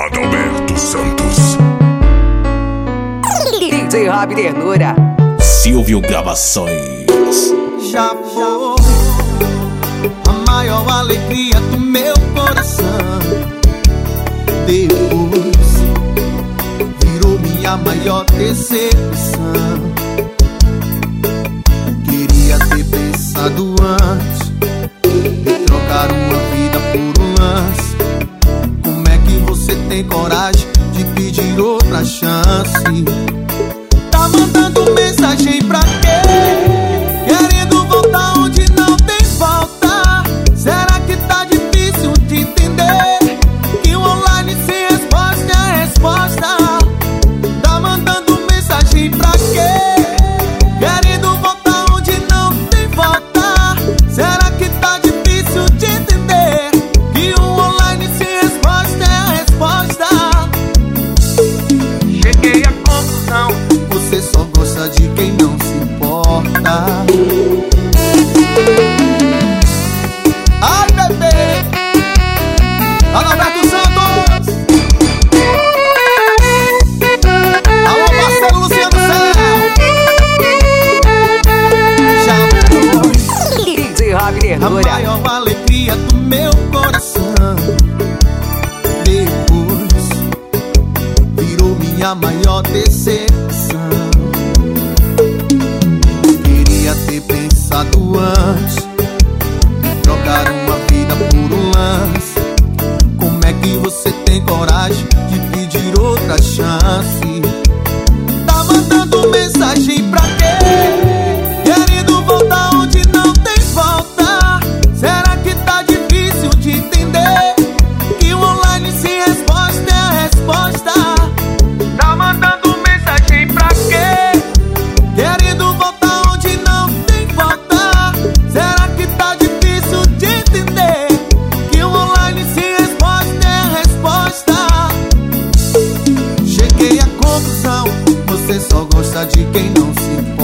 Adalberto Santos, DJ Rob Ternura, Silvio Gravações. Já foi a maior alegria do meu coração. Depois virou minha maior decepção. Queria ter pensado antes de trocar uma vida por um lance. Como é que você tem coragem de pedir outra chance? Tá mandando mensagem pra quê? Querendo voltar onde não tem volta. Será que tá difícil de entender que o online sem resposta é a resposta? Tá mandando mensagem pra quê? Querendo voltar onde não tem volta. Será que tá difícil de entender que o online sem resposta é a resposta? Cheguei à conclusão: você só gosta de quem não se importa. Ai, bebê, Adalberto Santos. Alô, Marcelo Luciano do Céu. Já foi DJ Rob a Ternura, maior alegria do meu coração. Depois virou minha maior decepção. Queria ter pensado antes de trocar uma vida por um lance. Como é que você tem coragem de pedir outra chance? Tá mandando mensagem pra quê? Querendo voltar onde não tem volta. Será que tá difícil de entender que o online sem resposta é a resposta? Tá mandando mensagem pra quê? Querendo voltar onde não tem volta. Será que tá difícil de entender que o online sem resposta é a resposta? Cheguei à conclusão: você só gosta de quem não se importa.